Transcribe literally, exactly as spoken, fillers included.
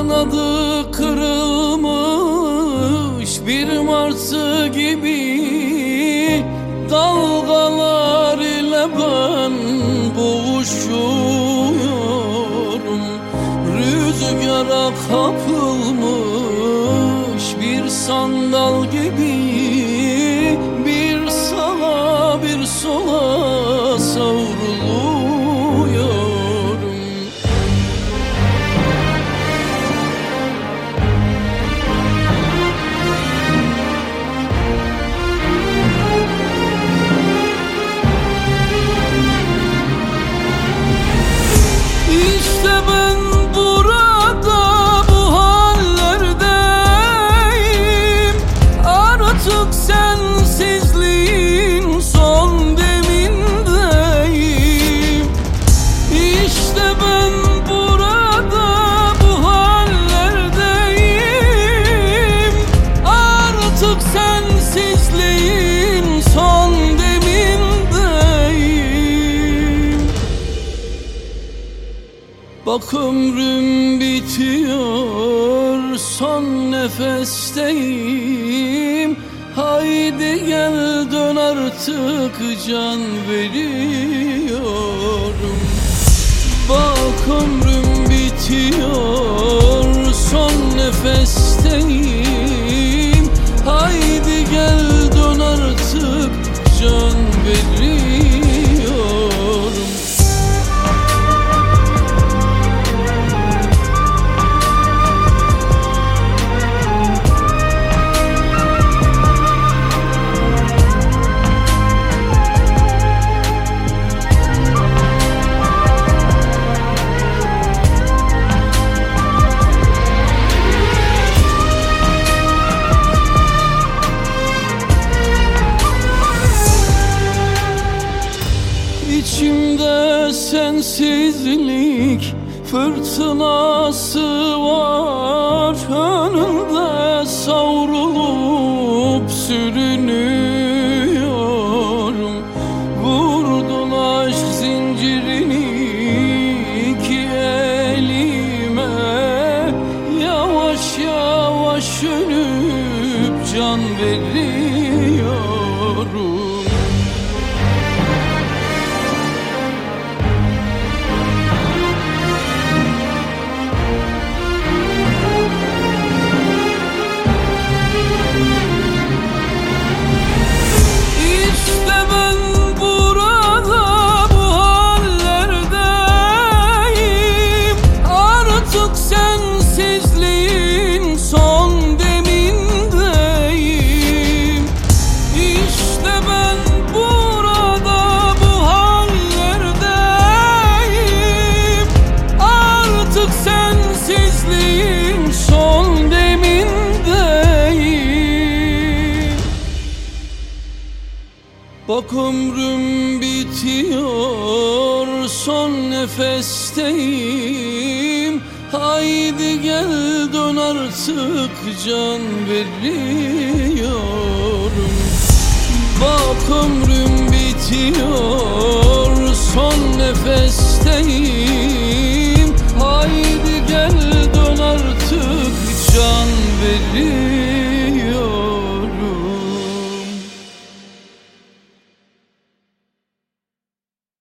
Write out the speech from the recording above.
Kanadı kırılmış bir martı gibi dalgalar ile ben boğuşuyorum. Rüzgara kapılmış bir sandal gibi bir sağa bir sola savruluyorum. İşte ben burada bu hallerdeyim. Artık sensizliğin son demindeyim. İşte ben burada bu hallerdeyim. Artık sensizliğin son demindeyim. Bak ömrüm bitiyor, son nefesteyim. Haydi gel dön artık, can veriyorum. Bak ömrüm bitiyor, son nefesteyim. Haydi gel dön artık, can veriyorum. İçimde sensizlik fırtınası var. Önünde savrulup sürünüyorum. Vurdun aşk zincirini iki elime. Yavaş yavaş ölüp can veriyorum. Sensizliğin son demindeyim. Bak ömrüm bitiyor, son nefesteyim. Haydi gel dön artık, can veriyorum. Bak ömrüm bitiyor,